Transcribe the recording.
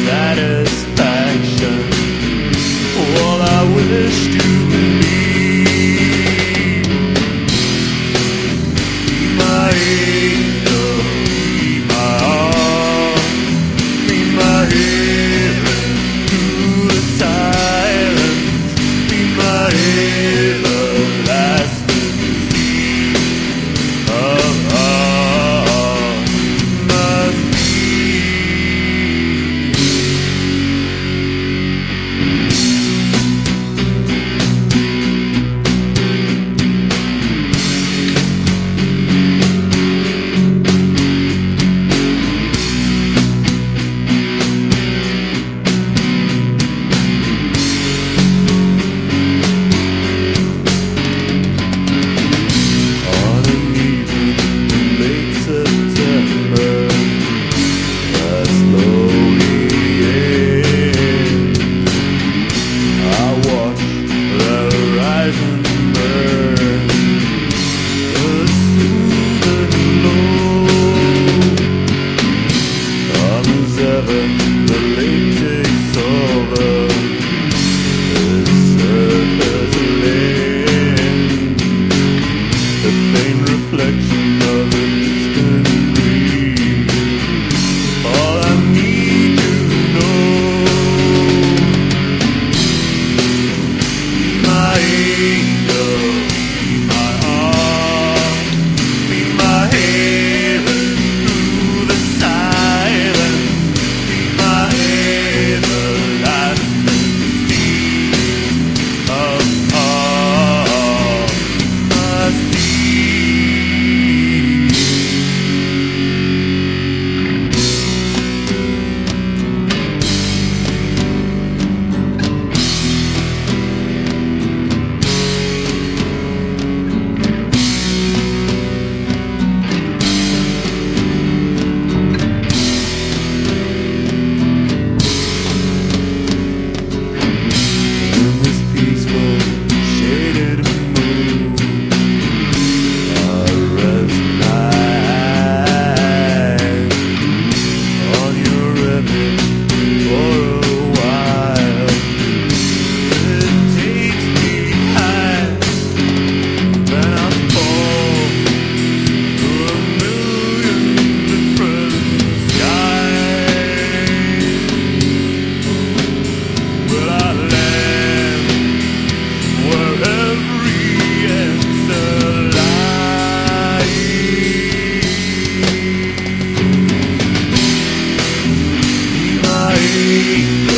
satisfaction. All I wish to believe. Be my angel, be my all, be my heaven through the silence, be my everlasting sea of all my sea. On an evening in late September, I slowly ends. I watch the horizon burn, a soothing glow. Calm as ever, the lake takes over, the surface land. The faint reflection of a distant breeze. All I need to know. Be my angel, be my all, be my heaven through the silence, be my everlasting sea of all my sea. In this peaceful, shaded moon, I rest my eyes on your ribbon for a while. It takes me high, then I fall through a million different skies. Will I land where every answer lies? Be my angel,